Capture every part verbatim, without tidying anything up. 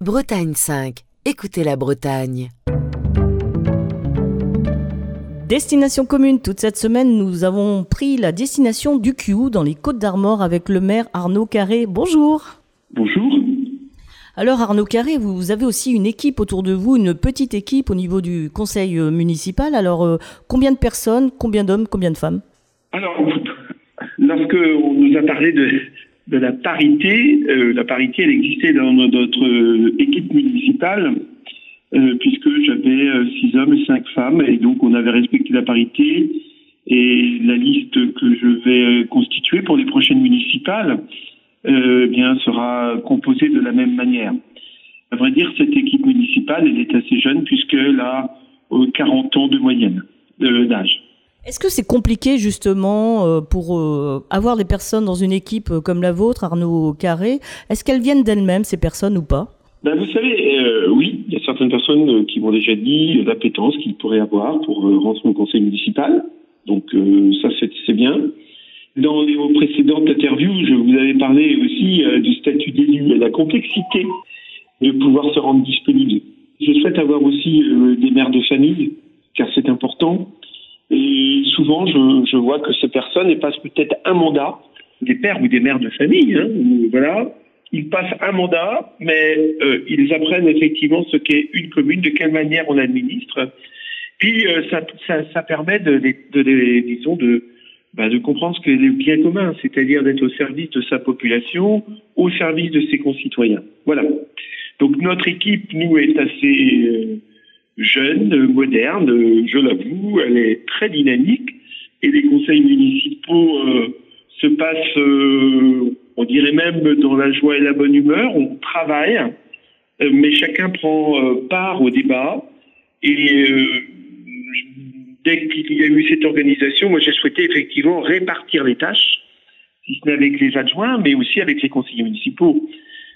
Bretagne cinq. Écoutez la Bretagne. Destination commune, toute cette semaine, nous avons pris la destination du Cioux dans les Côtes-d'Armor avec le maire Arnaud Carré. Bonjour. Bonjour. Alors Arnaud Carré, vous avez aussi une équipe autour de vous, une petite équipe au niveau du conseil municipal. Alors euh, combien de personnes, combien d'hommes, combien de femmes? Alors, lorsque on nous a parlé de, de la parité, euh, la parité elle existait dans notre euh, équipe municipale, euh, puisque j'avais euh, six hommes et cinq femmes, et donc on avait respecté la parité. Et la liste que je vais constituer pour les prochaines municipales euh, bien sera composée de la même manière. À vrai dire, cette équipe municipale, elle est assez jeune puisqu'elle a euh, quarante ans de moyenne euh, d'âge. Est-ce que c'est compliqué justement euh, pour euh, avoir des personnes dans une équipe euh, comme la vôtre, Arnaud Carré? Est-ce qu'elles viennent d'elles-mêmes, ces personnes, ou pas? Ben, vous savez, euh, oui, il y a certaines personnes qui m'ont déjà dit l'appétence qu'ils pourraient avoir pour euh, rentrer au conseil municipal. Donc euh, ça, c'est, c'est bien. Dans les précédentes interviews, je vous avais parlé aussi euh, du statut d'élu et la complexité de pouvoir se rendre disponible. Je souhaite avoir aussi euh, des mères de famille, car c'est important. Et souvent, je, je vois que ces personnes elles passent peut-être un mandat, des pères ou des mères de famille, hein, où, voilà, ils passent un mandat, mais euh, ils apprennent effectivement ce qu'est une commune, de quelle manière on l'administre. Puis euh, ça, ça, ça permet de, de, de, de disons, de, bah, de comprendre ce qu'est le bien commun, c'est-à-dire d'être au service de sa population, au service de ses concitoyens. Voilà. Donc notre équipe, nous, est assez euh, jeune, moderne, je l'avoue, elle est très dynamique, et les conseils municipaux euh, se passent, euh, on dirait même dans la joie et la bonne humeur. On travaille, euh, mais chacun prend euh, part au débat, et euh, dès qu'il y a eu cette organisation, moi j'ai souhaité effectivement répartir les tâches, si ce n'est avec les adjoints, mais aussi avec les conseillers municipaux.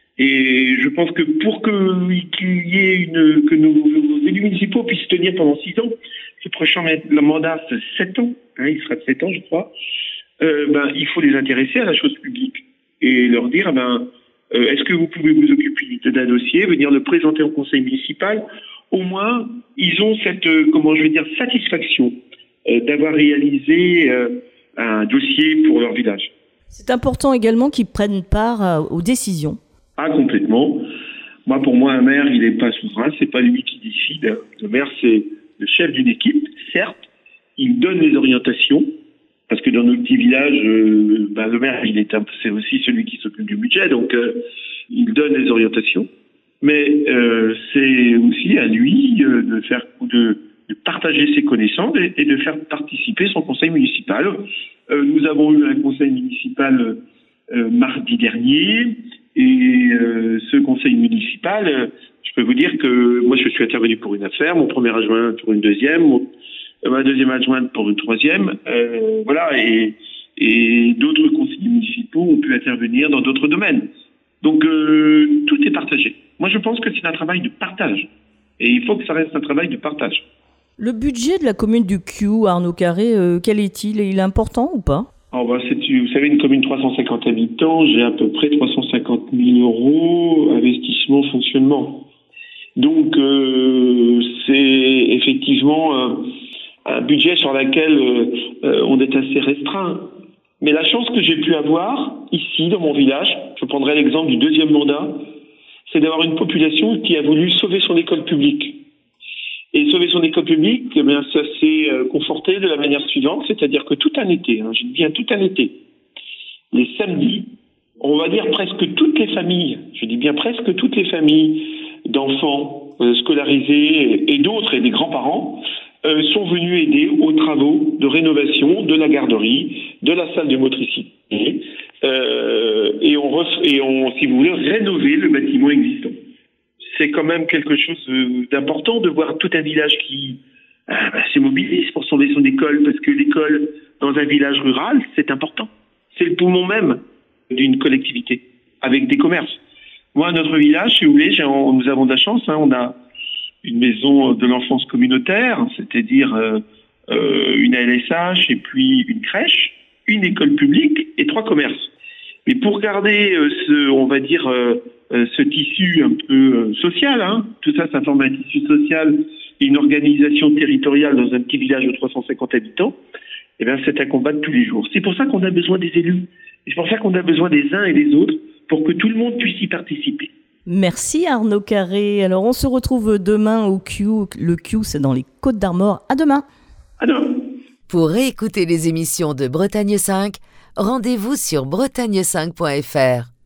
Et je pense que pour que, qu'il y ait une, que nos, nos élus municipaux puissent tenir pendant six ans, ce prochain le mandat c'est sept ans, hein, il sera de sept ans je crois, euh, ben, il faut les intéresser à la chose publique et leur dire, ben, euh, est-ce que vous pouvez vous occuper d'un dossier, venir le présenter au conseil municipal. Au moins, ils ont cette, euh, comment je vais dire, satisfaction euh, d'avoir réalisé euh, un dossier pour leur village. C'est important également qu'ils prennent part euh, aux décisions. Ah, complètement. Moi, pour moi, un maire, il n'est pas souverain, c'est pas lui qui décide. Le maire, c'est le chef d'une équipe, certes. Il donne les orientations, parce que dans nos petits villages, euh, ben, le maire, il est un, c'est aussi celui qui s'occupe du budget, donc euh, il donne les orientations. Mais euh, c'est aussi à lui euh, de faire de, de partager ses connaissances et, et de faire participer son conseil municipal. Euh, nous avons eu un conseil municipal euh, mardi dernier, et euh, ce conseil municipal, euh, je peux vous dire que moi je suis intervenu pour une affaire, mon premier adjoint pour une deuxième, mon, euh, ma deuxième adjointe pour une troisième, euh, voilà, et, et d'autres conseillers municipaux ont pu intervenir dans d'autres domaines. Donc euh, tout est partagé. Moi je pense que c'est un travail de partage, et il faut que ça reste un travail de partage. Le budget de la commune du Cioux, Arnaud Carré, euh, quel est-il? Il est important ou pas? Oh bah c'est, vous savez, une commune de trois cent cinquante habitants, j'ai à peu près trois cent cinquante mille euros investissement, fonctionnement. Donc euh, c'est effectivement euh, un budget sur lequel euh, on est assez restreint. Mais la chance que j'ai pu avoir ici, dans mon village, je prendrai l'exemple du deuxième mandat, c'est d'avoir une population qui a voulu sauver son école publique. Et sauver son école publique, eh bien, ça s'est euh, conforté de la manière suivante, c'est-à-dire que tout un été, hein, je dis bien tout un été, les samedis, on va dire presque toutes les familles, je dis bien presque toutes les familles d'enfants euh, scolarisés et, et d'autres, et des grands-parents, euh, sont venus aider aux travaux de rénovation de la garderie, de la salle de motricité, euh, et, on ref- et on, si vous voulez, rénover le bâtiment existant. C'est quand même quelque chose d'important de voir tout un village qui euh, bah, se mobilise pour sauver son école, parce que l'école dans un village rural, c'est important. C'est le poumon même d'une collectivité, avec des commerces. Moi, notre village, si vous voulez, j'ai, on, nous avons de la chance, hein, on a une maison de l'enfance communautaire, c'est-à-dire euh, euh, une A L S H et puis une crèche, une école publique et trois commerces. Mais pour garder euh, ce, on va dire, euh, euh, ce tissu un peu euh, social, hein, tout ça, ça forme un tissu social et une organisation territoriale dans un petit village de trois cent cinquante habitants, eh bien, c'est un combat de tous les jours. C'est pour ça qu'on a besoin des élus. Et c'est pour ça qu'on a besoin des uns et des autres pour que tout le monde puisse y participer. Merci Arnaud Carré. Alors, on se retrouve demain au Q. Le Q, c'est dans les Côtes d'Armor. À demain. À demain. Pour réécouter les émissions de Bretagne cinq, rendez-vous sur bretagne cinq point f r.